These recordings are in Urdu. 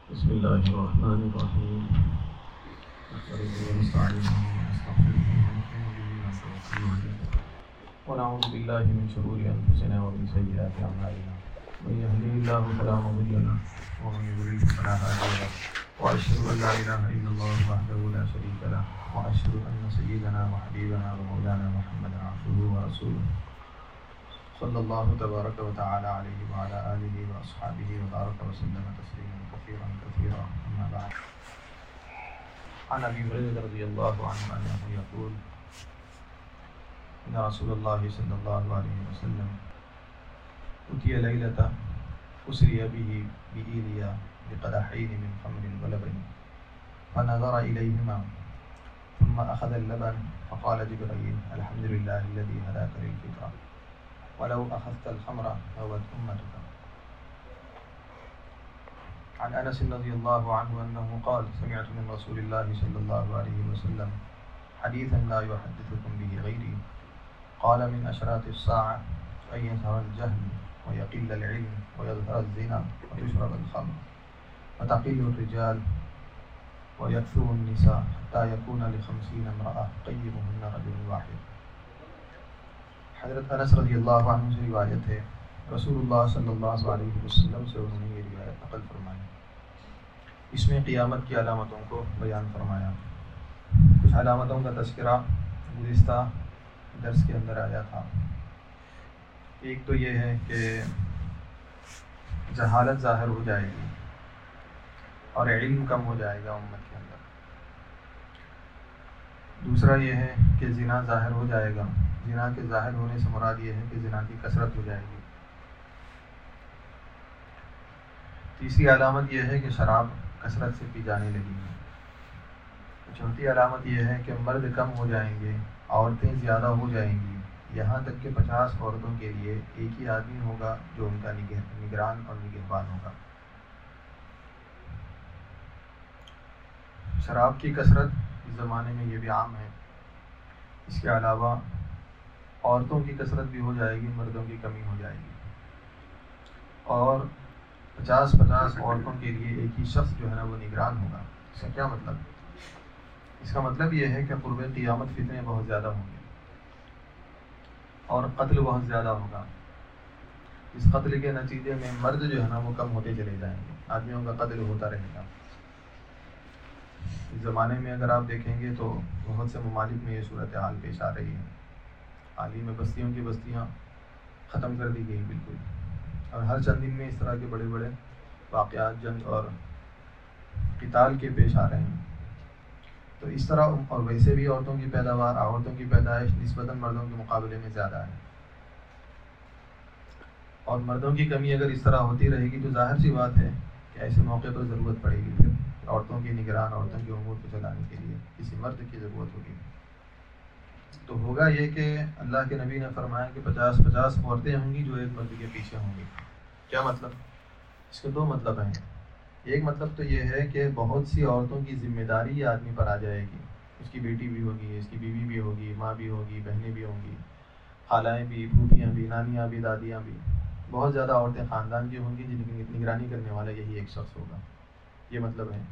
بسم الله الرحمن الرحيم. نحمده ونستعينه ونستغفره ونؤمن به ونتوكل عليه ونعوذ بالله من شرور أنفسنا ومن سيئات أعمالنا. من يهده الله فلا مضل له ومن يضلل فلا هادي له وأشهد أن لا إله إلا الله وحده لا شريك له وأشهد أن سيدنا وحبيبنا ومولانا محمدا عبده ورسوله صلى الله تبارك وتعالى عليه وعلى آله وأصحابه وبارك وسلم تسليما كثيرا كثيرا. أما بعد، عن أبي هريرة رضي الله عنه أنه يقول إن رسول الله صلى الله عليه وسلم أتي ليلة أسري به بإيليا بقدحين من خمر ولبن فنظر إليهما ثم أخذ اللبن فقال جبريل الحمد لله الذي هداك للفطرة ولو أخذت الخمر غوت أمتك. عن أنس رضي الله عنه أنه قال سمعت من رسول الله صلى الله عليه وسلم حديثا لا يحدثكم به غيري قال من أشراط الساعة أن يظهر الجهل ويقل العلم ويظهر الزنا وتشرب الخمر وتقل الرجال ويكثر النساء حتى يكون ل50 امرأة قيمهن رجل واحد. حضرت انس رضی اللہ عنہ سے روایت ہے، رسول اللہ صلی اللہ علیہ وسلم سے انہوں نے یہ روایت نقل فرمائی. اس میں قیامت کی علامتوں کو بیان فرمایا. کچھ علامتوں کا تذکرہ گزشتہ درس کے اندر آیا تھا. ایک تو یہ ہے کہ جہالت ظاہر ہو جائے گی اور علم کم ہو جائے گا امت کے اندر. دوسرا یہ ہے کہ زنا ظاہر ہو جائے گا. زنا کے ظاہر ہونے سے مراد یہ ہے کہ زنا کی کثرت ہو جائے گی. تیسری علامت یہ ہے کہ شراب کثرت سے پی جانے لگی ہے. چوتھی علامت یہ ہے کہ مرد کم ہو جائیں گے، عورتیں زیادہ ہو جائیں گی، یہاں تک کہ 50 عورتوں کے لیے ایک ہی آدمی ہوگا جو ان کا نگران اور نگہبان ہوگا. شراب کی کثرت اس زمانے میں یہ بھی عام ہے. اس کے علاوہ عورتوں کی کثرت بھی ہو جائے گی، مردوں کی کمی ہو جائے گی. اور 50 عورتوں کے لیے ایک ہی شخص جو ہے نا وہ نگران ہوگا. اس کا کیا مطلب؟ اس کا مطلب یہ ہے کہ قرب قیامت فتنے بہت زیادہ ہوں گے اور قتل بہت زیادہ ہوگا. اس قتل کے نتیجے میں مرد جو ہے نا وہ کم ہوتے چلے جائیں گے، آدمیوں کا قتل ہوتا رہے گا. اس زمانے میں اگر آپ دیکھیں گے تو بہت سے ممالک میں یہ صورتحال پیش آ رہی ہے. حال ہی میں بستیوں کی بستیاں ختم کر دی گئی بالکل، اور ہر چند دن میں اس طرح کے بڑے بڑے واقعات جنگ اور قتال کے پیش آ رہے ہیں. تو اس طرح اور ویسے بھی عورتوں کی پیداوار، عورتوں کی پیدائش نسبتاً مردوں کے مقابلے میں زیادہ ہے. اور مردوں کی کمی اگر اس طرح ہوتی رہے گی تو ظاہر سی بات ہے کہ ایسے موقع پر ضرورت پڑے گی پھر عورتوں کی نگران، عورتوں کے امور کو چلانے کے لیے کسی مرد کی ضرورت ہوگی. تو ہوگا یہ کہ اللہ کے نبی نے فرمایا کہ 50 عورتیں ہوں گی جو ایک مرد کے پیچھے ہوں گی. کیا مطلب؟ اس کے دو مطلب ہیں. ایک مطلب تو یہ ہے کہ بہت سی عورتوں کی ذمہ داری آدمی پر آ جائے گی. اس کی بیٹی بھی ہوگی، اس کی بیوی بھی ہوگی، ماں بھی ہوگی، بہنیں بھی ہوں گی، خالائیں بھی، پھوپھیاں بھی، نانیاں بھی، دادیاں بھی. بہت زیادہ عورتیں خاندان کی ہوں گی جن کی نگرانی کرنے والا یہی ایک شخص ہوگا. یہ مطلب ہے.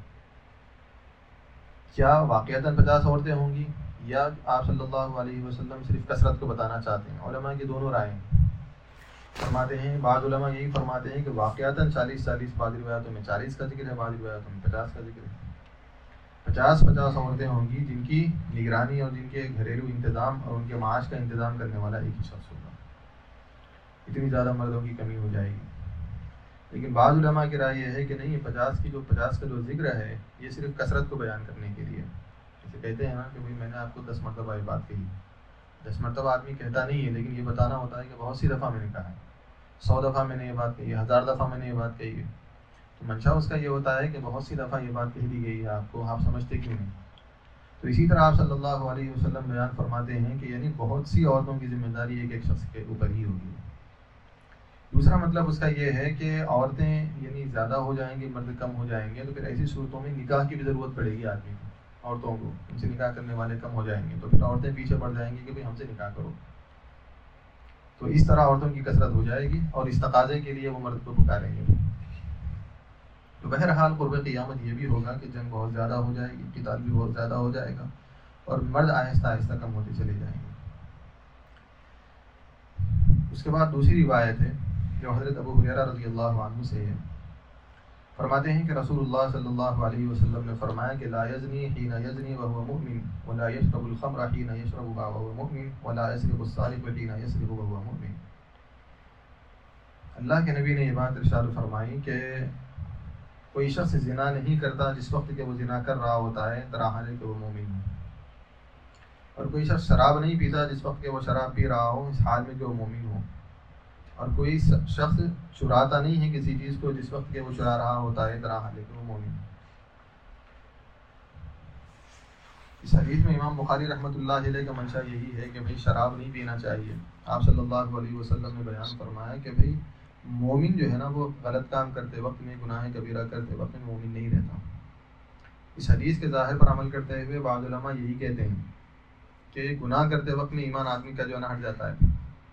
کیا واقعتاً 50 عورتیں ہوں گی یا آپ صلی اللہ علیہ وسلم صرف کثرت کو بتانا چاہتے ہیں؟ علماء کی دونوں رائیں. فرماتے ہیں بعض علماء یہی فرماتے ہیں کہ واقعتاً 40 بعض روایتوں میں 40 کا ذکر ہے، بعض روایتوں میں 50 کا ذکر ہے. 50 عورتیں ہوں گی جن کی نگرانی اور جن کے گھریلو انتظام اور ان کے معاش کا انتظام کرنے والا ایک ہی شخص ہوگا. اتنی زیادہ مردوں کی کمی ہو جائے گی. لیکن بعض علماء کی رائے یہ ہے کہ نہیں، 50 کا جو ذکر ہے یہ صرف کثرت کو بیان کرنے کے لیے. جیسے کہتے ہیں نا کہ بھائی میں نے آپ کو 10 مرتبہ یہ بات کہی. 10 مرتبہ آدمی کہتا نہیں ہے، لیکن یہ بتانا ہوتا ہے کہ بہت سی دفعہ میں نے کہا ہے، 100 دفعہ میں نے یہ بات کہی ہے، 1000 دفعہ میں نے یہ بات کہی ہے. تو منشا اس کا یہ ہوتا ہے کہ بہت سی دفعہ یہ بات کہہ دی گئی ہے آپ کو، آپ سمجھتے کیوں نہیں؟ تو اسی طرح آپ صلی اللہ علیہ وسلم بیان فرماتے ہیں کہ یعنی بہت سی عورتوں کی ذمہ داری ایک شخص کے اوپر ہی ہوگی. دوسرا مطلب اس کا یہ ہے کہ عورتیں یعنی زیادہ ہو جائیں گی، مرد کم ہو جائیں گے، تو پھر ایسی صورتوں میں نکاح کی بھی ضرورت پڑے گی آدمی کو. عورتوں کو ان سے نکاح کرنے والے کم ہو جائیں گے تو پھر عورتیں پیچھے پڑ جائیں گی کہ بھائی ہم سے نکاح کرو. تو اس طرح عورتوں کی کثرت ہو جائے گی اور اس تقاضے کے لیے وہ مرد کو پکاریں گے. تو بہرحال قرب قیامت یہ بھی ہوگا کہ جنگ بہت زیادہ ہو جائے گی، قتال بھی بہت زیادہ ہو جائے گا، اور مرد آہستہ آہستہ کم ہوتے چلے جائیں گے۔ اس کے بعد دوسری روایت ہے جو حضرت ابو ہریرہ رضی اللہ عنہ سے ہے، فرماتے ہیں کہ رسول اللہ صلی اللہ علیہ وسلم نے فرمایا کہ لا یزنی حین یزنی وهو مؤمن ولا یشرب الخمر حین یشرب وهو مؤمن ولا یسرق السارق حین یسرق وهو مؤمن۔ اللہ کے نبی نے یہ بات ارشاد فرمائی کہ کوئی شخص زنا نہیں کرتا جس وقت کہ وہ زنا کر رہا ہوتا ہے طرح کہ وہ مومن ہو، اور کوئی شخص شراب نہیں پیتا جس وقت کہ وہ شراب پی رہا ہو اس حال میں کہ وہ مومن ہو، اور کوئی شخص چراتا نہیں ہے کسی چیز کو جس وقت کہ وہ چرا رہا ہوتا ہے طرح کہ وہ مومن ہو۔ اس حدیث میں امام بخاری رحمۃ اللہ علیہ کا منشا یہی ہے کہ بھئی شراب نہیں پینا چاہیے۔ آپ صلی اللہ علیہ وسلم نے بیان فرمایا کہ بھئی مومن جو ہے نا وہ غلط کام کرتے وقت میں، گناہ کبیرہ کرتے وقت میں مومن نہیں رہتا۔ اس حدیث کے ظاہر پر عمل کرتے ہوئے بعض علماء یہی کہتے ہیں کہ گناہ کرتے وقت میں ایمان آدمی کا جو ہے نا ہٹ جاتا ہے،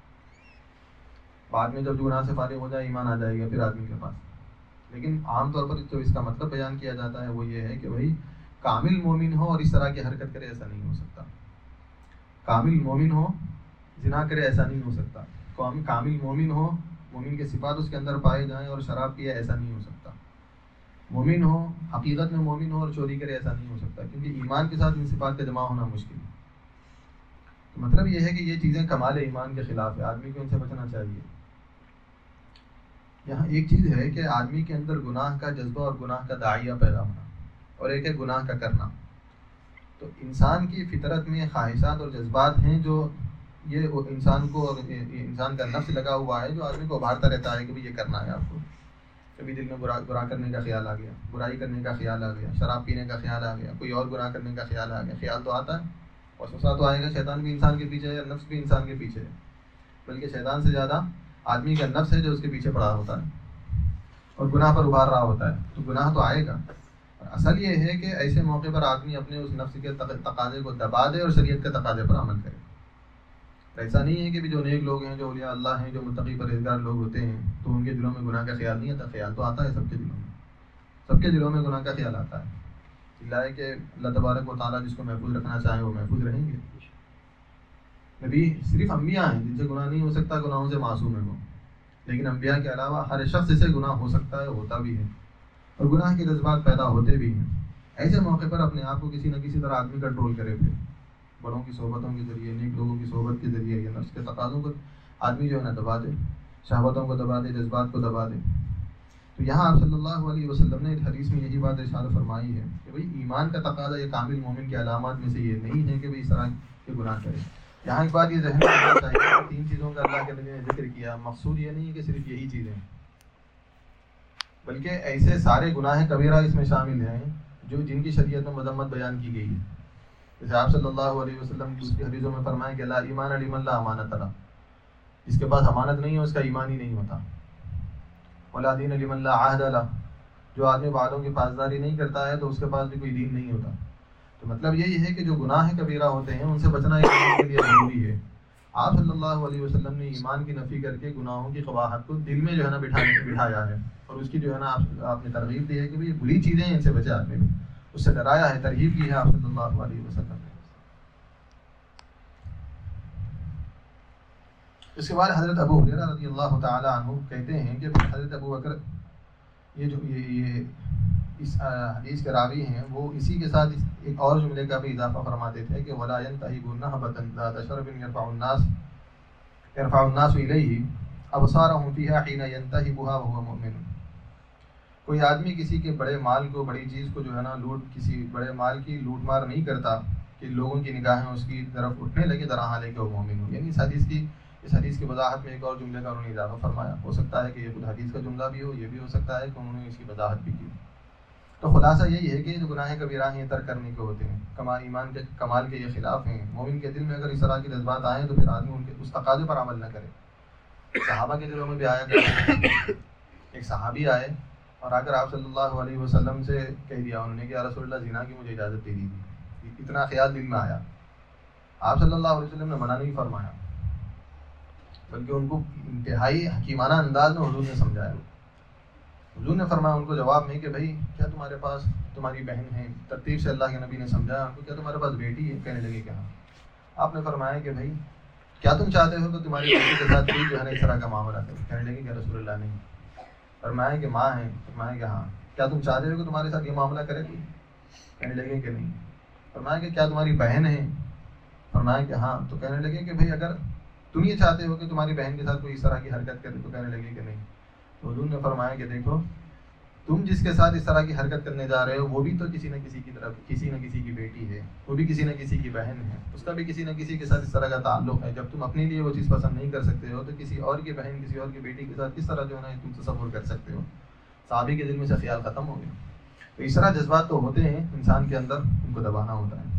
بعد میں جب گناہ سے فارغ ہو جائے ایمان آ جائے گا پھر آدمی کے پاس۔ لیکن عام طور پر جو اس کا مطلب بیان کیا جاتا ہے وہ یہ ہے کہ بھائی کامل مومن ہو اور اس طرح کی حرکت کرے ایسا نہیں ہو سکتا۔ کامل مومن ہو زنا کرے ایسا نہیں ہو سکتا، کامل مومن ہو، مومن کے صفات اس کے اندر پائے جائیں اور شراب پیے ایسا نہیں ہو سکتا، مومن ہو حقیقت میں مومن ہو اور چوری کرے ایسا نہیں ہو سکتا، کیونکہ ایمان کے ساتھ ان صفات کا جمع ہونا مشکل ہے۔ تو مطلب یہ ہے کہ یہ چیزیں کمال ایمان کے خلاف ہے، آدمی کو ان سے بچنا چاہیے۔ یہاں ایک چیز ہے کہ آدمی کے اندر گناہ کا جذبہ اور گناہ کا داعیہ پیدا ہونا، اور ایک ہے گناہ کا کرنا۔ تو انسان کی فطرت میں خواہشات اور جذبات ہیں جو یہ انسان کو، انسان کا نفس لگا ہوا ہے جو آدمی کو ابھارتا رہتا ہے کہ یہ کرنا ہے آپ کو۔ کبھی دل میں برا کرنے کا خیال آ گیا، برائی کرنے کا خیال آ گیا، شراب پینے کا خیال آ گیا، کوئی اور گناہ کرنے کا خیال آ گیا، خیال تو آتا ہے، وسوسہ تو آئے گا، شیطان بھی انسان کے پیچھے ہے، نفس بھی انسان کے پیچھے ہے، بلکہ شیطان سے زیادہ آدمی کا نفس ہے جو اس کے پیچھے پڑا ہوتا ہے اور گناہ پر ابھار رہا ہوتا ہے، تو گناہ تو آئے گا۔ اصل یہ ہے کہ ایسے موقع پر آدمی اپنے اس نفس کے تقاضے کو دبا دے اور شریعت کے تقاضے پر عمل کرے۔ ایسا نہیں ہے کہ جو نیک لوگ ہیں، جو اولیاء اللہ ہیں، جو متقی پرہیزگار لوگ ہوتے ہیں تو ان کے دلوں میں گناہ کا خیال نہیں آتا، خیال تو آتا ہے سب کے دلوں میں، سب کے دلوں میں گناہ کا خیال آتا ہے۔ اللہ ہے کہ اللہ تبارک و تعالیٰ جس کو محفوظ رکھنا چاہیں وہ محفوظ رہیں گے۔ نبی صرف انبیاء ہیں جن سے گناہ نہیں ہو سکتا، گناہوں سے معصوم ہے وہ، لیکن انبیاء کے علاوہ ہر شخص سے گناہ ہو سکتا ہے، ہوتا بھی ہے، اور گناہ کے جذبات پیدا ہوتے بھی ہیں۔ ایسے موقع پر اپنے آپ کو کسی نہ کسی طرح آدمی کنٹرول کرے، پھر بڑوں کی صحبتوں کے ذریعے، نیک لوگوں کی صحبت کے ذریعے یا نفس کے تقاضوں کو آدمی جو ہے نا دبا دے، شہوتوں کو دبا دے، جذبات کو دبا دے۔ تو یہاں آپ صلی اللہ علیہ وسلم نے حدیث میں یہی بات ارشاد فرمائی ہے کہ بھئی ایمان کا تقاضا یا کامل مومن کی علامات میں سے یہ نہیں ہے کہ بھئی اس طرح کے گناہ کرے۔ یہاں ایک بات یہ ذہن میں رکھنا چاہیے کہ تین چیزوں کا اللہ کے نبی نے ذکر کیا، مقصود یہ نہیں ہے کہ صرف یہی چیزیں، بلکہ ایسے سارے گناہ کبیرہ اس میں شامل ہیں جو جن کی شریعت میں مذمت بیان کی گئی ہے۔ جیسے آپ صلی اللہ علیہ وسلم کی دوسری حدیثوں میں فرمائے کہ لا ایمان لمن لا امانت له، جس کے پاس امانت نہیں ہے اس کا ایمان ہی نہیں ہوتا۔ ولا دین لمن لا عہد له، جو آدمی وعدوں کی پاسداری نہیں کرتا ہے تو اس کے پاس بھی کوئی دین نہیں ہوتا۔ تو مطلب یہی ہے کہ جو گناہ کبیرہ ہوتے ہیں ان سے بچنا ایمان کے لیے ضروری ہے۔ آپ صلی اللہ علیہ وسلم نے ایمان کی نفی کر کے گناہوں کی قباحت کو دل میں جو ہے نا بٹھایا ہے، اور اس کی جو ہے نا آپ نے ترغیب دی ہے کہ یہ بری چیزیں ہیں، ان سے بچے آدمی، اس سے ڈرایا ہے، ترغیب کی ہے آپ صلی اللہ علیہ وسلم نے۔ اس کے بعد حضرت ابو ہریرہ رضی اللہ تعالی عنہ کہتے ہیں کہ حضرت ابو بکر یہ اس حدیث کے راوی ہیں، وہ اسی کے ساتھ ایک اور جملے کا بھی اضافہ فرماتے تھے کہ ولا ينتهب نهبة ذات شرب يرفع الناس إليه أبصارهم فيها حين ينتهبها وهو مؤمن۔ کوئی آدمی کسی کے بڑے مال کو، بڑی چیز کو جو ہے نا کسی بڑے مال کی لوٹ مار نہیں کرتا کہ لوگوں کی نگاہیں اس کی طرف اٹھنے لگے طرح حالے کہ وہ مومن ہو۔ یعنی اس حدیث کی وضاحت میں ایک اور جملے کا انہوں نے اضافہ فرمایا۔ ہو سکتا ہے کہ یہ خود حدیث کا جملہ بھی ہو، یہ بھی ہو سکتا ہے کہ انہوں نے اس کی وضاحت بھی کی۔ تو خلاصہ یہی ہے کہ جو گناہ کبیرہ ہیں ترک کرنے کے ہوتے ہیں، ایمان کے کمال کے یہ خلاف ہیں۔ مومن کے دل میں اگر اس طرح کے جذبات آئیں تو پھر آدمی ان کے اس تقاضے پر عمل نہ کرے۔ صحابہ کے دلوں میں بھی آیا کرتے، ایک صحابی آئے اور آ کر آپ صلی اللہ علیہ وسلم سے کہہ دیا انہوں نے کہ یا رسول اللہ زنا کی مجھے اجازت دے دیجیے، اتنا خیال دل میں آیا۔ آپ صلی اللہ علیہ وسلم نے منع نہیں فرمایا، بلکہ ان کو انتہائی حکیمانہ انداز میں حضور نے سمجھایا حضور نے فرمایا ان کو جواب میں کہ بھائی کیا تمہارے پاس تمہاری بہن ہے؟ ترتیب سے اللہ کے نبی نے سمجھایا ان کو، کیا تمہارے پاس بیٹی ہے؟ کہنے لگے کہ ہاں۔ آپ نے فرمایا کہ بھائی کیا تم چاہتے ہو کہ تمہاری بیٹی کے ساتھ کوئی جو ہے نا اس طرح کا معاملہ کرے؟ کہنے لگے کہ رسول اللہ نہیں۔ فرمایا کہ ماں ہے؟ فرمایا کہ ہاں۔ کیا تم چاہتے ہو کہ تمہارے ساتھ یہ معاملہ کرے کوئی؟ کہنے لگے کہ نہیں۔ فرمایا کہ کیا تمہاری بہن ہے؟ فرمایا کہ ہاں۔ تو کہنے لگے کہ بھائی اگر تم یہ چاہتے ہو کہ تمہاری بہن کے ساتھ کوئی اس طرح کی حرکت کرے، تو کہنے لگے کہ نہیں۔ تو حضور نے فرمایا کہ دیکھو تم جس کے ساتھ اس طرح کی حرکت کرنے جا رہے ہو وہ بھی تو کسی نہ کسی کی طرف کسی نہ کسی کی بیٹی ہے، وہ بھی کسی نہ کسی کی بہن ہے، اس کا بھی کسی نہ کسی کے ساتھ اس طرح کا تعلق ہے۔ جب تم اپنے لیے وہ چیز پسند نہیں کر سکتے ہو تو کسی اور کی بہن کسی اور کی بیٹی کے ساتھ کس طرح جو ہے نا تم تصور کر سکتے ہو؟ صحابی کے دل میں سے خیال ختم ہو گیا۔ تو اس طرح جذبات تو ہوتے ہیں انسان کے اندر، ان کو دبانا ہوتا ہے۔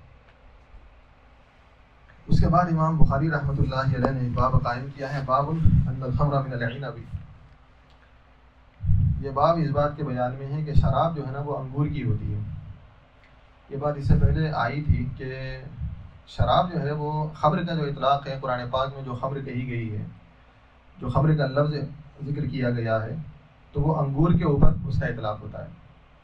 اس کے بعد امام بخاری رحمۃ اللہ علیہ نے ایک باب قائم کیا ہے، باب ان الخمر من العنب۔ یہ باب اس بات کے بیان میں ہے کہ شراب جو ہے نا وہ انگور کی ہوتی ہے۔ یہ بات اس سے پہلے آئی تھی کہ شراب جو ہے وہ خمر کا جو اطلاق ہے قرآن پاک میں، جو خمر کہی گئی ہے، جو خمر کا لفظ ذکر کیا گیا ہے، تو وہ انگور کے اوپر اس کا اطلاق ہوتا ہے۔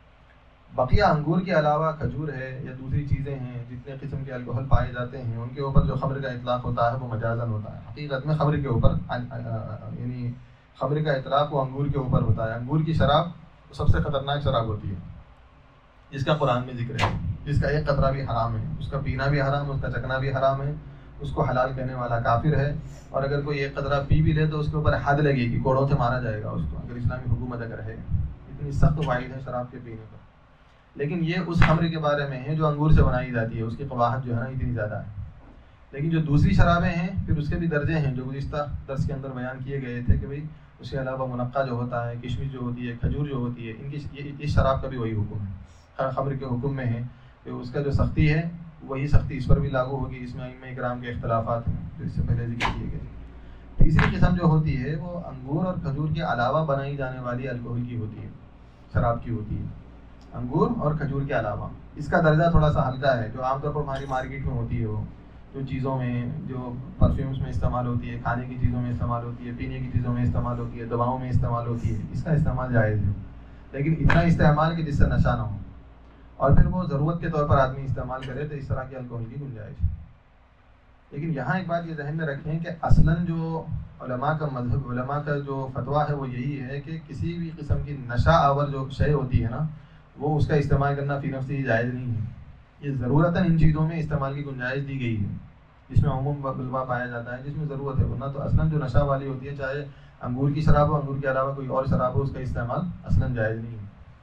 بقیہ انگور کے علاوہ کھجور ہے یا دوسری چیزیں ہیں، جتنے قسم کے الکحل پائے جاتے ہیں، ان کے اوپر جو خمر کا اطلاق ہوتا ہے وہ مجازن ہوتا ہے۔ حقیقت میں خمر کے اوپر یعنی خمر کا اطلاق وہ انگور کے اوپر ہوتا ہے۔ انگور کی شراب سب سے خطرناک شراب ہوتی ہے، جس کا قرآن میں ذکر ہے، جس کا ایک قطرہ بھی حرام ہے، اس کا پینا بھی حرام ہے، اس کا چکنا بھی حرام ہے، اس کو حلال کہنے والا کافر ہے، اور اگر کوئی ایک قطرہ پی بھی لے تو اس کے اوپر حد لگے گی، کوڑوں سے مارا جائے گا اس کو، اگر اسلامی حکومت اگر ہے۔ اتنی سخت وعید ہے شراب کے پینے پر۔ لیکن یہ اس خمر کے بارے میں ہے جو انگور سے بنائی جاتی ہے، اس کی قباحت جو ہے نا اتنی زیادہ ہے۔ لیکن جو دوسری شرابیں ہیں پھر اس کے بھی درجے ہیں، جو گزشتہ درس کے اندر بیان کیے گئے تھے کہ بھئی اس کے علاوہ منقع جو ہوتا ہے، کشمش جو ہوتی ہے، کھجور جو ہوتی ہے، ان کی اس شراب کا بھی وہی حکم ہے، خمر کے حکم میں ہے کہ اس کا جو سختی ہے وہی سختی اس پر بھی لاگو ہوگی۔ اس میں ائمہ کرام کے اختلافات ہیں جو اس سے پہلے ذکر کیے گئے۔ تیسری قسم جو ہوتی ہے وہ انگور اور کھجور کے علاوہ بنائی جانے والی الکحل کی ہوتی ہے، شراب کی ہوتی ہے، انگور اور کھجور کے علاوہ۔ اس کا درجہ تھوڑا سا ہلکا ہے، جو عام طور پر ہماری مارکیٹ میں ہوتی ہے، وہ جو چیزوں میں، جو پرفیومز میں استعمال ہوتی ہے، کھانے کی چیزوں میں استعمال ہوتی ہے، پینے کی چیزوں میں استعمال ہوتی ہے، دواؤں میں استعمال ہوتی ہے، اس کا استعمال جائز ہے، لیکن اتنا استعمال کہ جس سے نشہ نہ ہو، اور پھر وہ ضرورت کے طور پر آدمی استعمال کرے تو اس طرح کی الکحل کی گنجائش ہے۔ لیکن یہاں ایک بات یہ ذہن میں رکھیں کہ اصلاً جو علماء کا مذہب، علماء کا جو فتویٰ ہے وہ یہی ہے کہ کسی بھی قسم کی نشہ آور جو شے ہوتی ہے نا، وہ اس کا استعمال کرنا فی نفسی جائز نہیں ہے۔ یہ ضرورتاً ان چیزوں میں استعمال کی گنجائش دی گئی ہے جس میں عموم بلوا پایا جاتا ہے، جس میں ضرورت ہے، ورنہ تو اصلاً جو نشہ والی ہوتی ہے، چاہے انگور کی شراب ہو، انگور کے علاوہ کوئی اور شراب ہو، اس کا استعمال اصلاً جائز نہیں ہے۔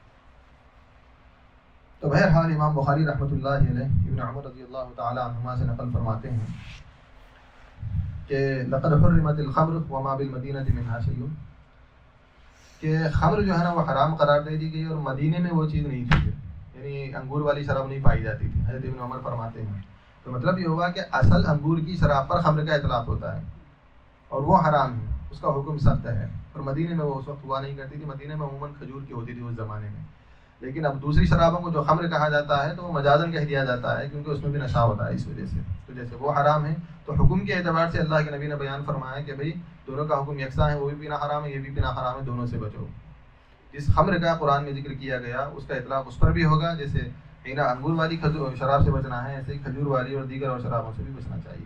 تو بہرحال امام بخاری رحمۃ اللہ علیہ ابن عمر رضی اللہ تعالی عنہما سے نقل فرماتے ہیں کہ لقد حرمت الخمر وما بالمدینہ منہا شیء، کہ خمر جو ہے نا وہ حرام قرار دے دی گئی اور مدینے میں وہ چیز نہیں تھی، یعنی انگور والی شراب نہیں پائی جاتی تھی۔ حضرت ابن عمر فرماتے ہیں تو مطلب یہ ہوا کہ اصل انگور کی شراب پر خمر کا اطلاق ہوتا ہے اور وہ حرام ہے، اس کا حکم سخت ہے، اور مدینے میں وہ اس وقت ہوا نہیں کرتی تھی، مدینے میں عموماً کھجور کی ہوتی تھی اس زمانے میں۔ لیکن اب دوسری شرابوں کو جو خمر کہا جاتا ہے تو وہ مجازن کہہ دیا جاتا ہے کیونکہ اس میں بھی نشہ ہوتا ہے، اس وجہ سے تو جیسے وہ حرام ہے تو حکم کے اعتبار سے اللہ کے نبی نے بیان فرمایا کہ بھئی دونوں کا حکم یکساں ہے، وہ بھی پینا حرام ہے، یہ بھی پینا حرام ہے، دونوں سے بچو۔ جس خمر کا قرآن میں ذکر کیا گیا اس کا اطلاق اس پر بھی ہوگا، جیسے انگور والی شراب سے بچنا ہے، ایسے ہی کھجور والی اور دیگر اور شرابوں سے بھی بچنا چاہیے۔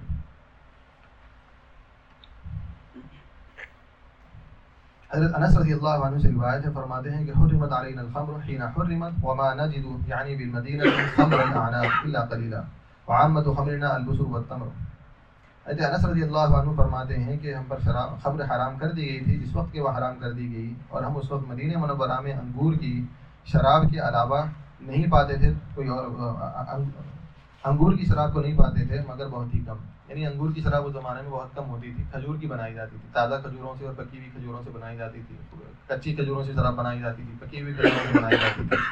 حضرت انس رضی اللہ عنہ سے روایت ہے، فرماتے ہیں کہ حرمت علینا الخمر حين حرمت وما نجد يعني بالمدینہ خمر الاعناب الا قلیلا وعامة خمرنا البسر والتمر۔ حضرت انس رضی اللہ عنہ فرماتے ہیں کہ ہم پر خمر حرام کر دی گئی تھی جس وقت کہ وہ حرام کر دی گئی، اور ہم اس وقت مدینہ منورہ میں انگور کی شراب کے علاوہ نہیں پاتے تھے، کوئی اور انگور کی شراب کو نہیں پاتے تھے مگر بہت ہی کم، یعنی انگور کی شراب اس زمانے میں بہت کم ہوتی تھی، کھجور کی بنائی جاتی تھی، تازہ کھجوروں سے اور پکی ہوئی کھجوروں سے بنائی جاتی تھی، کچی کھجوروں سے شراب بنائی جاتی تھی، پکی ہوئی کھجوروں سے بنائی جاتی تھی۔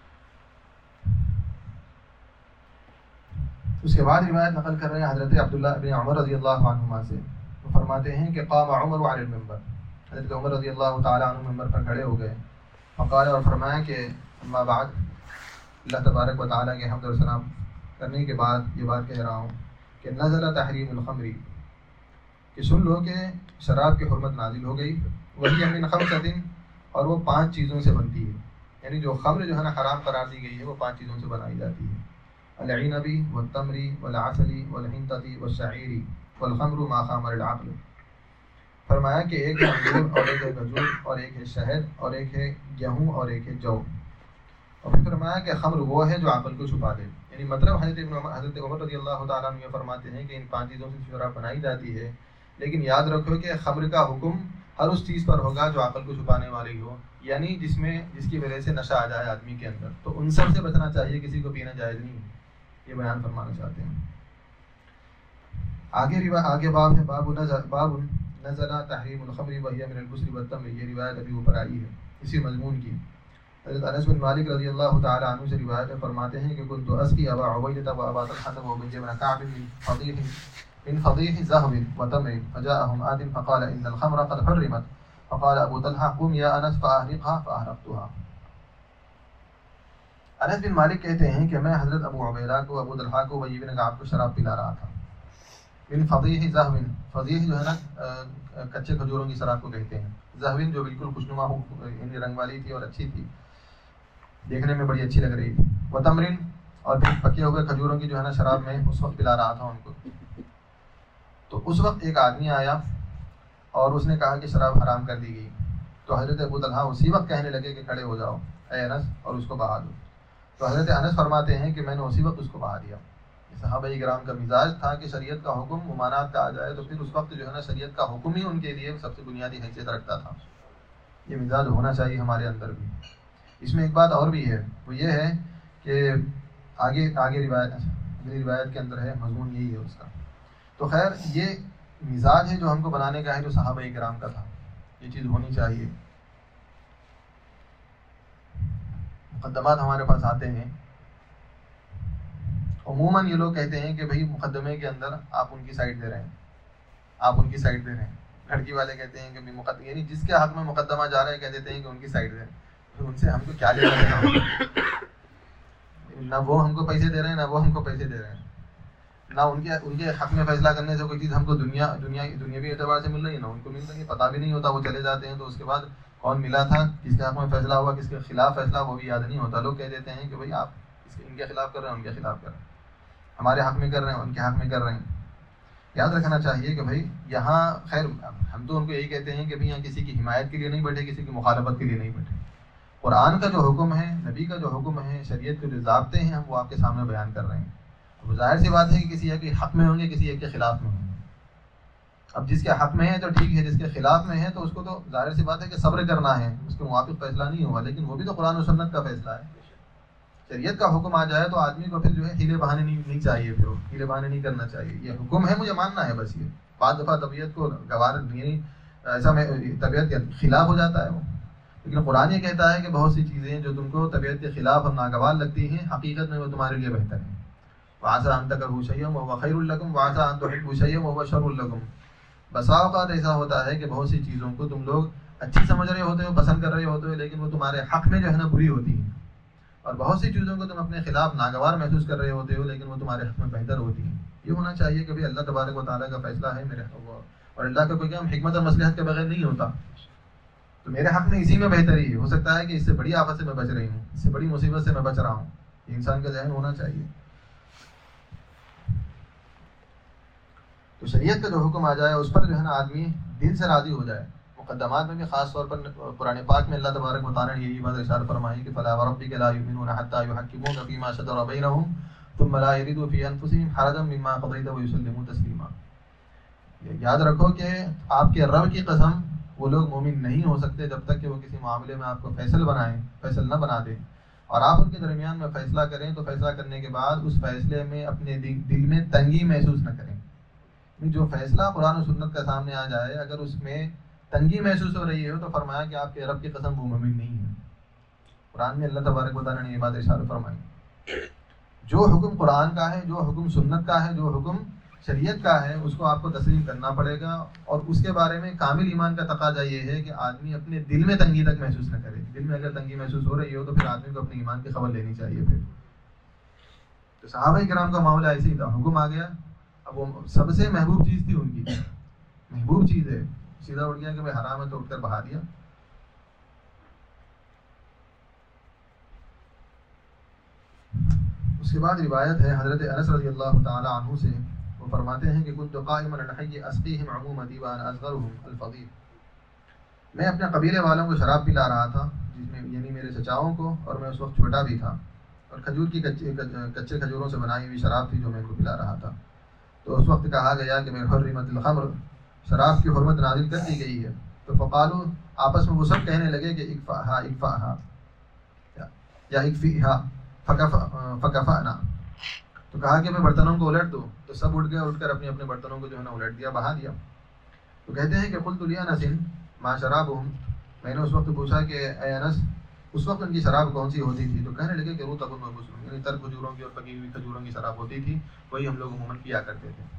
اس کے بعد روایت نقل کر رہے ہیں حضرت عبداللہ بن عمر رضی اللہ عنہما سے، وہ فرماتے ہیں کہ قام عمر علی المنبر، حضرت عمر رضی اللہ تعالی عنہ منبر پر کھڑے ہو گئے، فقال، اور فرمایا کہ اما بعد، اللہ تبارک و تعالیٰ کے حمد و ثنا کرنے کے بعد یہ بات کہہ رہا ہوں کہ نزل تحریم الخمر، کہ سن لو کہ شراب کی حرمت نازل ہو گئی، وہی من خمسۃ، اور وہ 5 چیزوں سے بنتی ہے. یعنی جو خمر جو ہے نا حرام قرار دی گئی ہے وہ 5 چیزوں سے بنائی جاتی ہے. العنبی والتمری والعسلی والحنطتی والشعیری والخمر ما خامر العقل. فرمایا کہ ایک ہے انگور اور ایک ہے کھجور اور ایک ہے شہد اور ایک ہے گیہوں اور ایک ہے جو. اور پھر فرمایا کہ خمر وہ ہے جو عقل کو چھپا دے. یعنی مطلب حضرت عمر رضی اللہ تعالیٰ عنہ فرماتے ہیں کہ ان 5 چیزوں سے شراب بنائی جاتی ہے، لیکن یاد رکھو کہ خمر کا حکم ہر اس چیز پر ہوگا جو عقل کو چھپانے والی ہو، یعنی جس کی وجہ سے نشہ آ جائے آدمی کے اندر، تو ان سب سے بچنا چاہیے، کسی کو پینا جائز نہیں ہے. یہ بیان فرمانا چاہتے ہیں. آگے باب ہے باب نزل تحریم الخمر وهي من البسر والتمر. یہ روایت ابھی اوپر آئی ہے اسی مضمون کی. حضرت انس بن مالک رضی اللہ تعالی عنہ سے روایت میں فرماتے ہیں کہ كنت اسقي ابا عبیدہ وابا طلحہ وابن بن كعب من فضيح ذهب وتمر فجاءهم آت فقال ان الخمر قد حرمت فقال ابو طلحہ قم یا انس فاحرقها فاحرقتها. انس بن مالک کہتے ہیں کہ میں حضرت ابو عبیدہ کو، ابو طلحہ کو، ابی بن کعب کو شراب پلا رہا تھا. من فضیح ذهب، فضیح جو ہے نا کچے کھجوروں کی شراب کو کہتے ہیں. ذهب جو بالکل خوشنما یعنی رنگ والی تھی اور اچھی تھی، دیکھنے میں بڑی اچھی لگ رہی تھی. وتمرن، اور پھر پکے ہوئے کھجوروں کی جو ہے نا شراب میں اس وقت پلا رہا تھا ان کو. تو اس وقت ایک آدمی آیا اور اس نے کہا کہ شراب حرام کر دی گئی. تو حضرت ابو طلحہ اسی وقت کہنے لگے کہ کھڑے ہو جاؤ اے انس اور اس کو بہا دو. تو حضرت انس فرماتے ہیں کہ میں نے اسی وقت اس کو بہا دیا. صحابہ کرام کا مزاج تھا کہ شریعت کا حکم ممانعت کا آ جائے تو پھر اس وقت جو ہے نا شریعت کا حکم ہی ان کے لیے سب سے بنیادی حیثیت رکھتا تھا. یہ مزاج ہونا چاہیے ہمارے اندر بھی. اس میں ایک بات اور بھی ہے، وہ یہ ہے کہ آگے روایت کے اندر ہے، مضمون یہی ہے اس کا. تو خیر یہ مزاج ہے جو ہم کو بنانے کا ہے، جو صحابہ کرام کا تھا. یہ چیز ہونی چاہیے. مقدمات ہمارے پاس آتے ہیں، عموماً یہ لوگ کہتے ہیں کہ بھئی مقدمے کے اندر آپ ان کی سائڈ دے رہے ہیں، لڑکی والے کہتے ہیں کہ یعنی جس کے حق میں مقدمہ جا رہا ہے کہہ دیتے ہیں کہ ان کی سائڈ دے رہے ہیں. پھر ان سے ہم کو کیا لینا دینا؟ نہ وہ ہم کو پیسے دے رہے ہیں، نہ وہ ہم کو پیسے دے رہے ہیں، نہ ان کے حق میں فیصلہ کرنے سے کوئی چیز ہم کو دنیاوی اعتبار سے مل رہی ہے، نہ ان کو مل رہی ہے. پتہ بھی نہیں ہوتا، وہ چلے جاتے ہیں تو اس کے بعد کون ملا تھا، کس کے حق میں فیصلہ ہوا، کس کے خلاف فیصلہ، وہ بھی یاد نہیں ہوتا. لوگ کہہ دیتے ہیں کہ بھئی آپ ان کے خلاف کر رہے ہیں، ان کے خلاف کر رہے ہیں، ہمارے حق میں کر رہے ہیں، ان کے حق میں کر رہے ہیں. یاد رکھنا چاہیے کہ بھئی یہاں خیر ہم تو ان کو یہی کہتے ہیں کہ بھئی یہاں کسی کی حمایت کے لیے نہیں بیٹھے، کسی کی مخالفت کے لیے نہیں بیٹھے. قرآن کا جو حکم ہے، نبی کا جو حکم ہے، شریعت کے جو ضابطے ہیں، ہم وہ آپ کے سامنے بیان کر رہے ہیں. اب ظاہر سی بات ہے کہ کسی ایک کے حق میں ہوں گے، کسی ایک کے خلاف میں ہوں گے. اب جس کے حق میں ہے تو ٹھیک ہے، جس کے خلاف میں ہے تو اس کو تو ظاہر سی بات ہے کہ صبر کرنا ہے، اس کے موافق فیصلہ نہیں ہوگا، لیکن وہ بھی تو قرآن و سنت کا فیصلہ ہے. شریعت کا حکم آ جائے تو آدمی کو پھر جو ہے ہیلے بہانے نہیں چاہیے، پھر ہیلے بہانے نہیں کرنا چاہیے. یہ حکم ہے، مجھے ماننا ہے بس. یہ بعض دفعہ طبیعت کو گوار نہیں، ایسا میں طبیعت کے خلاف ہو جاتا ہے وہ. لیکن قرآن یہ کہتا ہے کہ بہت سی چیزیں جو تم کو طبیعت کے خلاف اور ناگوار لگتی ہیں، حقیقت میں وہ تمہارے لیے بہتر ہیں. وَعَسَىٰ أَن تَكْرَهُوا شَيْئًا وَهُوَ خَيْرٌ لَكُمْ وَعَسَىٰ أَن تُحِبُّوا شَيْئًا وَهُوَ شَرٌّ لَكُمْ. بسا اوقات ایسا ہوتا ہے کہ بہت سی چیزوں کو تم لوگ اچھی سمجھ رہے ہوتے ہو، پسند کر رہے ہوتے ہو، لیکن وہ تمہارے حق میں جو ہے نا بری ہوتی ہیں. اور بہت سی چیزوں کو تم اپنے خلاف ناگوار محسوس کر رہے ہوتے ہو، لیکن وہ تمہارے حق میں بہتر ہوتی ہیں. یہ ہونا چاہیے کہ اللہ تبارک و تعالیٰ کا فیصلہ ہے میرے حق، اور اللہ کا کوئی کام حکمت اور مصلحت کے بغیر نہیں ہوتا. تو میرے حق میں اسی میں بہتری ہے. ہو سکتا ہے کہ اس سے بڑی آفت سے میں بچ رہی ہوں، اس سے بڑی مصیبت سے میں بچ رہا ہوں. یہ انسان کا ذہن ہونا چاہیے. تو شریعت کا جو حکم آ جائے اس پر جو ہے نا آدمی دل سے راضی ہو جائے. مقدمات میں بھی خاص طور پر قرآن پاک میں اللہ تبارک و تعالیٰ نے یہی بات ارشاد فرمائی کہ فلا وربک لا یؤمنون حتى يحكموك فيما شجر بينهم ثم لا يجدوا في انفسهم حرجا مما قضيت ويسلموا تسلیما. یاد رکھو کہ آپ کے رب کی قسم وہ لوگ مومن نہیں ہو سکتے جب تک کہ وہ کسی معاملے میں آپ کو فیصل نہ بنا دیں، اور آپ ان کے درمیان میں فیصلہ کریں تو فیصلہ کرنے کے بعد اس فیصلے میں اپنے دل میں تنگی محسوس نہ کریں. جو فیصلہ قرآن و سنت کا سامنے آ جائے اگر اس میں تنگی محسوس ہو رہی ہے تو فرمایا کہ آپ کے رب کی قسم وہ مومن نہیں ہے. قرآن میں اللہ تبارک و تعالیٰ نے یہ بات ارشاد فرمائی. جو حکم قرآن کا ہے، جو حکم سنت کا ہے، جو حکم شریعت کا ہے، اس کو آپ کو تسلیم کرنا پڑے گا. اور اس کے بارے میں کامل ایمان کا تقاضا یہ ہے کہ آدمی اپنے دل میں تنگی تک محسوس نہ کرے. دل میں اگر تنگی محسوس ہو رہی ہو تو پھر آدمی کو اپنے ایمان کی خبر لینی چاہیے. پھر تو صحابہ کرام کا معاملہ ایسے ہی تھا. حکم آ گیا، اب وہ سب سے محبوب چیز تھی، ان کی محبوب چیز ہے، سیدھا اٹھ گیا کہ بھائی حرام ہے تو اٹھ کر بہا دیا. اس کے بعد روایت ہے حضرت انس رضی اللہ تعالی عنہ سے، وہ فرماتے ہیں کہ كنت قائما الحي اسقيهم عمومتي وانا اصغرهم الفضيل، میں اپنے قبیلے والوں کو شراب پلا رہا تھا، جس میں یعنی میرے چچاؤں کو، اور میں اس وقت چھوٹا بھی تھا، اور کھجور کی کچے کھجوروں سے بنائی ہوئی شراب تھی جو میں کو پلا رہا تھا۔ تو اس وقت کہا گیا کہ میں حرمت الخمر، شراب کی حرمت نازل کر دی گئی ہے۔ تو فقالو، آپس میں وہ سب کہنے لگے کہ اکفاہا اکفاہا یا اکفیہا فکفانا، تو کہا کہ میں برتنوں کو الٹ دوں، تو سب اٹھ کر اپنے اپنے برتنوں کو جو ہے نا الٹ دیا، بہا دیا۔ تو کہتے ہیں کہ قلت لانس ما شرابهم، میں نے اس وقت پوچھا کہ اے انس اس وقت ان کی شراب کون سی ہوتی تھی؟ تو کہنے لگے کہ رطب و بسر، یعنی تر کھجوروں کی اور پکی ہوئی کھجوروں کی شراب ہوتی تھی، وہی ہم لوگ عموماً پیا کرتے تھے۔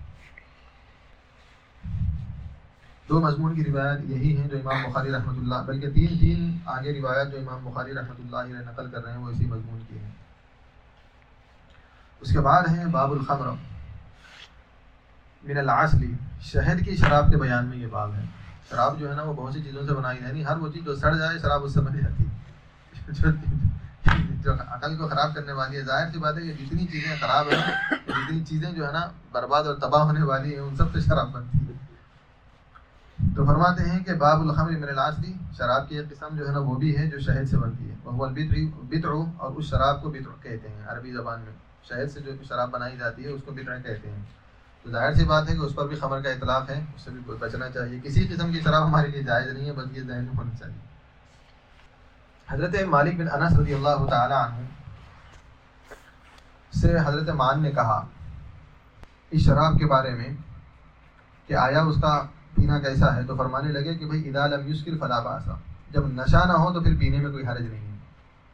دو مضمون کی روایت یہی ہیں جو امام بخاری رحمۃ اللہ، بلکہ تین آگے روایت جو امام بخاری رحمۃ اللہ علیہ نقل کر رہے ہیں وہ اسی مضمون کی ہیں۔ اس کے بعد ہیں باب الخمر من العسل، شہد کی شراب کے بیان میں یہ باب ہے۔ شراب جو ہے نا وہ بہت سی چیزوں سے بنائی ہے، یعنی ہر وہ چیز جو سڑ جائے شراب اس سے بن جاتی ہے، جو عقل کو خراب کرنے والی ہے۔ ظاہر سی بات ہے کہ جتنی چیزیں خراب ہیں، جتنی چیزیں جو ہے نا برباد اور تباہ ہونے والی ہیں، ان سب سے شراب بنتی ہے۔ تو فرماتے ہیں کہ باب الخمر من العسل، شراب کی ایک قسم جو ہے نا وہ بھی ہے جو شہد سے بنتی ہے، وہ البتر، اور اس شراب کو بتر کہتے ہیں عربی زبان میں، شہد سے جو شراب بنائی جاتی ہے اس کو بتر کہتے ہیں۔ تو ظاہر سی بات ہے کہ اس پر بھی خمر کا اطلاق ہے، اس سے بھی بچنا چاہیے۔ کسی قسم کی شراب ہمارے لیے جائز نہیں ہے، بس یہ ذہن میں ہونا چاہیے۔ حضرت مالک بن انس رضی اللہ تعالی عنہ سے حضرت مان نے کہا اس شراب کے بارے میں کہ آیا اس کا پینا کیسا ہے؟ تو فرمانے لگے کہ بھئی اذا لم یسکر فلا باس، جب نشہ نہ ہو تو پھر پینے میں کوئی حرج نہیں ہے۔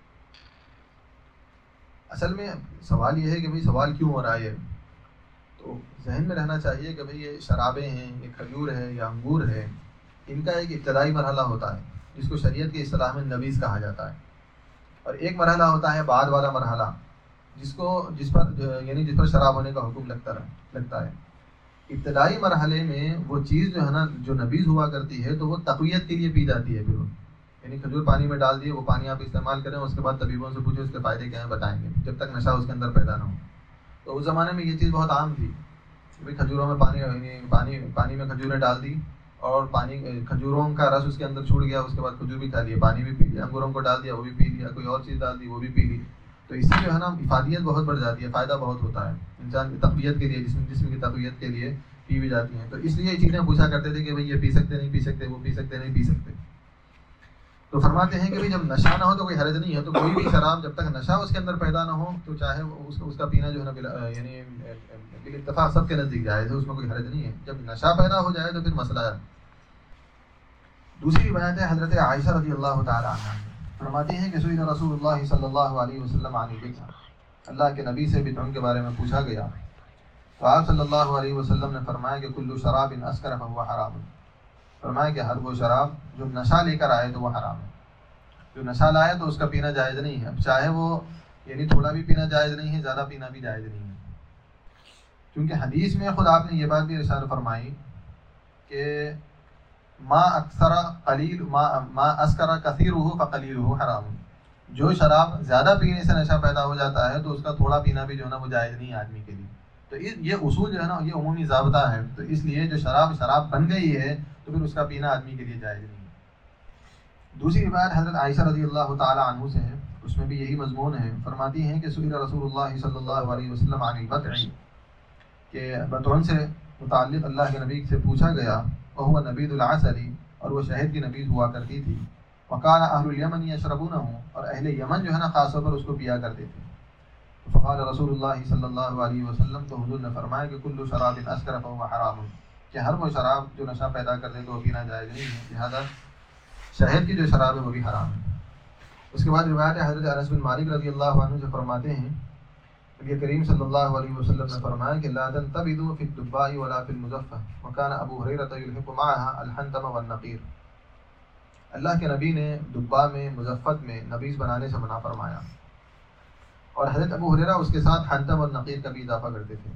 اصل میں سوال یہ ہے کہ بھئی سوال کیوں ہو رہا ہے؟ تو ذہن میں رہنا چاہیے کہ بھئی یہ شرابیں ہیں، یہ کھجور ہے یا انگور ہے، ان کا ایک ابتدائی مرحلہ ہوتا ہے جس کو شریعت کی اصطلاح میں نبیذ کہا جاتا ہے، اور ایک مرحلہ ہوتا ہے بعد والا مرحلہ جس پر شراب ہونے کا حکم لگتا ہے۔ ابتدائی مرحلے میں وہ چیز جو ہے نا جو نبیذ ہوا کرتی ہے تو وہ تقویت کے لیے پی جاتی ہے، پھر یعنی کھجور پانی میں ڈال دیے، وہ پانی آپ استعمال کریں، اس کے بعد طبیبوں سے پوچھیں اس کے فائدے کیا ہیں، بتائیں گے، جب تک نشہ اس کے اندر پیدا نہ ہو۔ تو اس زمانے میں یہ چیز بہت عام تھی، کھجوروں میں پانی میں کھجوریں ڈال دی، اور کھجوروں کا رس اس کے اندر چھوڑ گیا، اس کے بعد کھجور بھی کھا لیا، پانی بھی پی لیا، انگوروں کو ڈال دیا وہ بھی پی لیا، کوئی اور چیز ڈال دی وہ بھی پی لی۔ تو اس سے جو ہے نا افادیت بہت بڑھ جاتی ہے، فائدہ بہت ہوتا ہے انسان کی تقویت کے لیے، جسم کی تقویت کے لیے پی بھی جاتی ہیں۔ تو اس لیے یہ چیزیں پوچھا کرتے تھے کہ بھئی یہ پی سکتے نہیں پی سکتے، وہ پی سکتے نہیں پی سکتے۔ تو فرماتے ہیں کہ بھئی جب نشہ نہ ہو تو کوئی حرج نہیں ہے، تو کوئی بھی شراب جب تک نشہ اس کے اندر پیدا نہ ہو تو چاہے اس کا پینا جو ہے نا یعنی بالاتفاق سب کے نزدیک جائز ہے، اس میں کوئی حرج نہیں ہے۔ جب نشہ پیدا ہو جائے تو پھر مسئلہ ہے۔ دوسری روایت ہے حضرت عائشہ رضی اللہ تعالی عنہا، فرماتی ہیں کہ سئل رسول اللہ صلی اللہ علیہ وسلم عن البتر، اللہ کے نبی سے بدعوں کے بارے میں پوچھا گیا، تو آپ صلی اللہ علیہ وسلم نے فرمایا کہ کل شراب اسکر فہو حرام، فرمایا کہ ہر وہ شراب جو نشہ لے کر آئے تو وہ حرام ہے، جو نشہ لائے تو اس کا پینا جائز نہیں ہے، اب چاہے وہ یعنی تھوڑا بھی پینا جائز نہیں ہے، زیادہ پینا بھی جائز نہیں ہے، کیونکہ حدیث میں خود آپ نے یہ بات بھی ارشاد فرمائی کہ ما اسکر کثیرہ فقلیلہ حرام، جو شراب زیادہ پینے سے نشہ پیدا ہو جاتا ہے تو اس کا تھوڑا پینا بھی جو ہے نا وہ جائز نہیں ہے آدمی کے لیے۔ تو یہ اصول جو ہے نا یہ عمومی ضابطہ ہے، تو اس لیے جو شراب بن گئی ہے تو پھر اس کا پینا آدمی کے لیے جائز نہیں ہے۔ دوسری روایت حضرت عائشہ رضی اللہ تعالی عنہ سے ہے، اس میں بھی یہی مضمون ہے، فرماتی ہیں کہ سئل رسول اللہ صلی اللہ علیہ وسلم عن البتع، کہ بطعن سے متعلق اللہ کے نبی سے پوچھا گیا، وهو نبیذ العسل، اور وہ شہد کی نبیذ ہوا کرتی تھی، وقال اہل الیمن یشربونہ، اور اہل یمن جو ہے نا خاص طور پر اس کو پیا کرتے تھے۔ فقال رسول اللہ صلی اللہ علیہ وسلم، تو حضور نے فرمایا کہ کل شراب اسکر فہو حرام، کہ ہر وہ شراب جو نشہ پیدا کر دے تو وہ پینا جائز نہیں ہے، لہذا شہد کی جو شراب ہے وہ بھی حرام ہے۔ اس کے بعد روایت حضرت انس بن مالک رضی اللہ عنہ سے فرماتے ہیں نبی کریم صلی اللہ علیہ وسلم نے فرمایا کہ لا تنتبذوا فی الدباء ولا فی المزفہ، وکان ابو ہریرہ یلحق معها الحنتم والنقیر، اللہ کے نبی نے دبا میں مزفت میں نبیذ بنانے سے منع فرمایا، اور حضرت ابو ہریرہ اس کے ساتھ حنتم اور نقیر کا بھی اضافہ کرتے تھے۔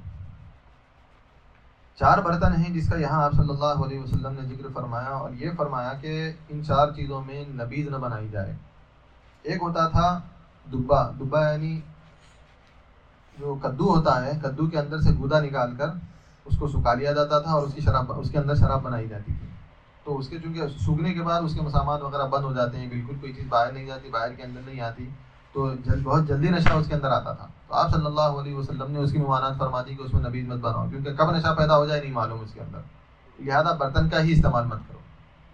4 برتن ہیں جس کا یہاں آپ صلی اللہ علیہ وسلم نے ذکر فرمایا، اور یہ فرمایا کہ ان 4 چیزوں میں نبیذ نہ بنائی جائے۔ ایک ہوتا تھا دبا یعنی جو کدو ہوتا ہے، کدو کے اندر سے گودا نکال کر اس کو سکھا لیا جاتا تھا اور اس کے اندر شراب بنائی جاتی تھی. تو اس کے چونکہ سوکھنے کے بعد اس کے مسامات وغیرہ بند ہو جاتے ہیں، بالکل کوئی چیز باہر نہیں جاتی، باہر کے اندر نہیں آتی، تو بہت جلدی نشہ اس کے اندر آتا تھا. تو آپ صلی اللہ علیہ وسلم نے اس کی ممانعت فرما دی کہ اس میں نبیذ مت بناؤ، کیونکہ کب نشہ پیدا ہو جائے نہیں معلوم اس کے اندر، لہذا برتن کا ہی استعمال مت کرو.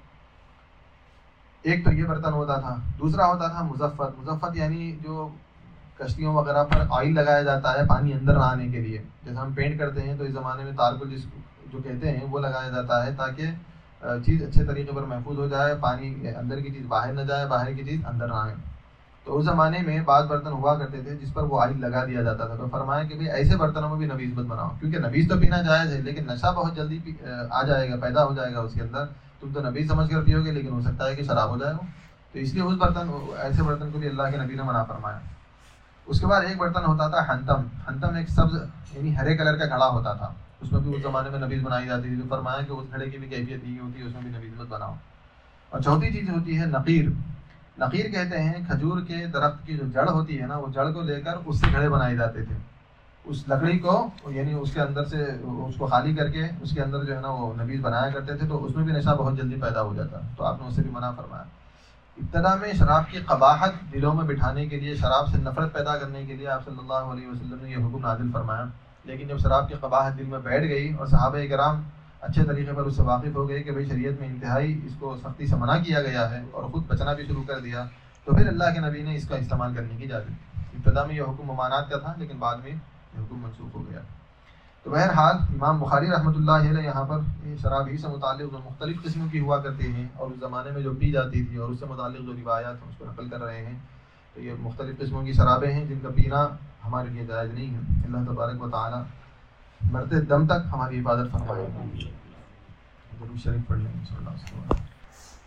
ایک تو یہ برتن ہوتا تھا. دوسرا ہوتا تھا مزفت. مزفت یعنی جو کشتیوں وغیرہ پر آئل لگایا جاتا ہے پانی اندر نہ آنے کے لیے، جیسے ہم پینٹ کرتے ہیں تو اس زمانے میں تارکل جو کہتے ہیں وہ لگایا جاتا ہے تاکہ چیز اچھے طریقے پر محفوظ ہو جائے، پانی اندر کی چیز باہر نہ جائے، باہر کی چیز اندر نہ آئے. تو اس زمانے میں بعض برتن ہوا کرتے تھے جس پر وہ آئل لگا دیا جاتا تھا. تو فرمایا کہ بھئی ایسے برتنوں میں بھی نبیذ مت بناؤ، کیونکہ نبیذ تو پینا جائز ہے لیکن نشہ بہت جلدی آ جائے گا، پیدا ہو جائے گا اس کے اندر. تم تو نبیذ سمجھ کر پیو گے لیکن ہو سکتا ہے کہ شراب ہو جائے گا. تو اس لیے ایسے برتن کو بھی اللہ کے نبی نے منع فرمایا. اس کے بعد ایک برتن ہوتا تھا حنتم. حنتم ایک سبز یعنی ہرے کلر کا گھڑا ہوتا تھا، اس میں بھی اس زمانے میں نبیذ بنائی جاتی تھی. تو فرمایا کہ اس گھڑے کی بھی کیفیت یہ ہوتی ہے، اس میں بھی نبیذ مت بناؤ. اور چوتھی چیز ہوتی ہے نقیر. نقیر کہتے ہیں کھجور کے درخت کی جو جڑ ہوتی ہے نا، وہ جڑ کو لے کر اس سے گھڑے بنائے جاتے تھے. اس لکڑی کو یعنی اس کے اندر سے اس کو خالی کر کے اس کے اندر جو ہے نا وہ نبیذ بنایا کرتے تھے. تو اس میں بھی نشہ بہت جلدی پیدا ہو جاتا. تو آپ نے اس سے بھی منع فرمایا. ابتدا میں شراب کی قباحت دلوں میں بٹھانے کے لیے، شراب سے نفرت پیدا کرنے کے لیے آپ صلی اللہ علیہ وسلم نے یہ حکم نازل فرمایا. لیکن جب شراب کی قباحت دل میں بیٹھ گئی اور صحابہ کرام اچھے طریقے پر اس سے واقف ہو گئے کہ بھئی شریعت میں انتہائی اس کو سختی سے منع کیا گیا ہے اور خود بچنا بھی شروع کر دیا، تو پھر اللہ کے نبی نے اس کا استعمال کرنے کی اجازت دی. ابتدا میں یہ حکم ممانعت کا تھا لیکن بعد میں یہ حکم منسوخ ہو گیا. تو بہرحال امام بخاری رحمۃ اللہ علیہ یہاں پر شراب ہی سے متعلق جو مختلف قسموں کی ہوا کرتی ہیں اور اس زمانے میں جو پی جاتی تھی اور اس سے متعلق جو روایات ہیں اس کو نقل کر رہے ہیں. تو یہ مختلف قسموں کی شرابیں ہیں جن کا پینا ہمارے لیے جائز نہیں ہے. اللہ تبارک و تعالی مرتے دم تک ہماری حفاظت فرمائے. درود شریف پڑھ لیں.